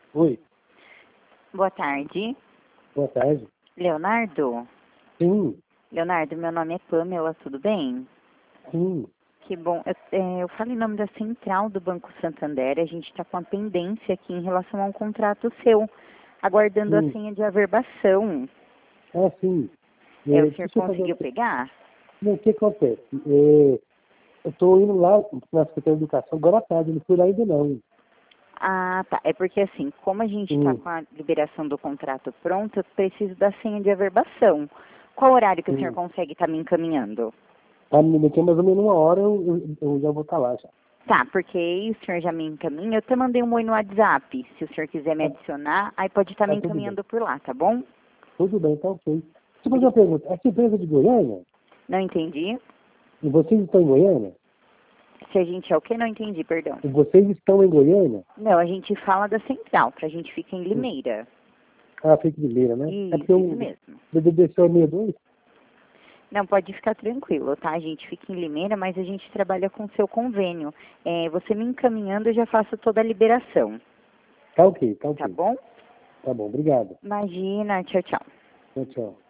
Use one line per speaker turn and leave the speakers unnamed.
Oi,
Boa tarde.
boa tarde.
Leonardo?
Sim,
Leonardo, meu nome é Pamela, tudo bem?
sim.
Que bom. Eu falo em nome da Central do Banco Santander. A gente está com a pendência aqui em relação a um contrato seu, aguardando a
Sim.
senha de averbação.
Ah, sim.
O senhor
Deixa eu fazer
conseguiu pegar?
Não, o que acontece? Eu estou indo lá na Secretaria de Educação agora à tarde, não fui lá ainda não.
Ah, tá. É porque assim, como a gente está
Sim,
com a liberação do contrato pronta, eu preciso da senha de averbação. Qual horário que o senhor
sim.
consegue estar me encaminhando?
Tá, daqui a mais ou menos uma hora eu já vou estar lá já.
Tá, porque aí o senhor já me encaminha. Eu até mandei um oi no WhatsApp. Se o senhor quiser me
Tá,
adicionar, aí pode estar me
tá tudo bem.
encaminhando por lá, tá bom?
Tudo bem, tá ok. Deixa eu fazer
Bri-
uma pergunta. Essa empresa de Goiânia,
Não entendi.
e vocês estão em Goiânia?
Se a gente é o quê? Não entendi, perdão.
E vocês estão em Goiânia?
Não, a gente fala da central, pra gente fica em
Sim.
Limeira.
Ah, Fique de Limeira, né? É porque
Isso
o
mesmo.
DDD é 62?
Não, pode ficar tranquilo, tá? A gente fica em Limeira, mas a gente trabalha com seu convênio. Você me encaminhando, eu já faço toda a liberação,
Tá ok, tá
tá
ok.
bom?
Tá bom, obrigado.
Imagina, tchau, tchau.
Tchau, tchau.